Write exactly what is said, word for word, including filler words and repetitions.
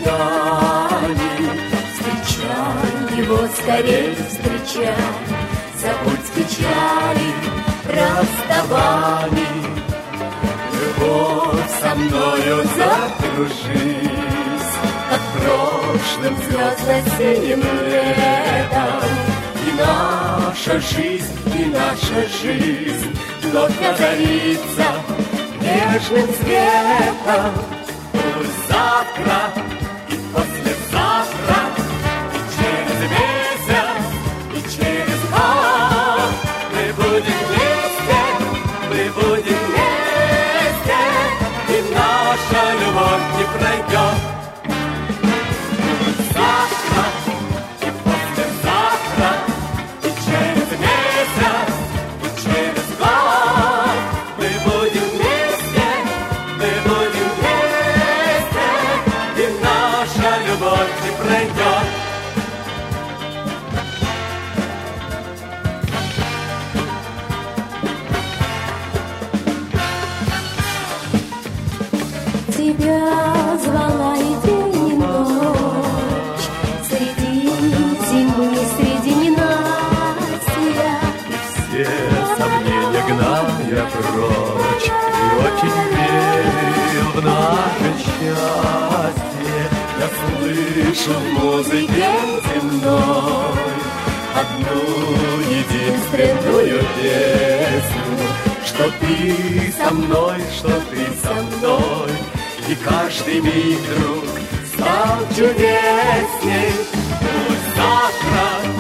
свиданий. Встречай его скорей, встречай, забудь печали расставаний. Любовь со мною закружись, как прошлым звездно-синим летом. И наша жизнь, и наша жизнь вновь озарится нежным цветом. Пусть завтра и послезавтра, и через месяц, и через год мы будем вместе, мы будем вместе, и наша любовь не пройдет. Пусть завтра и послезавтра, и через месяц, и через год мы будем вместе, мы будем вместе, и наша любовь не пройдет. Тебя звала и день, и ночь, среди зимы, среди ненастья. Все сомнения гнал я прочь, и очень верил в наше счастье. Я слышу в музыке земной одну единственную песню, что ты со мной, что ты со мной, и каждый миг вдруг стал чудесней. Пусть завтра